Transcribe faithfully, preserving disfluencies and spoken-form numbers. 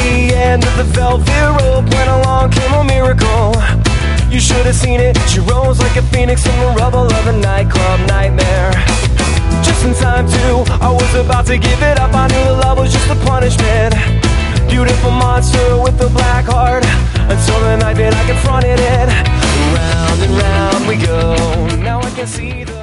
the end of the velvet rope when along came a miracle. You should have seen it. She rose like a phoenix from the rubble of a nightclub nightmare. Just in time too, I was about to give it up. I knew the love was just a punishment. Beautiful monster with a black heart, until the night that I confronted it. Round and round we go. Now I can see the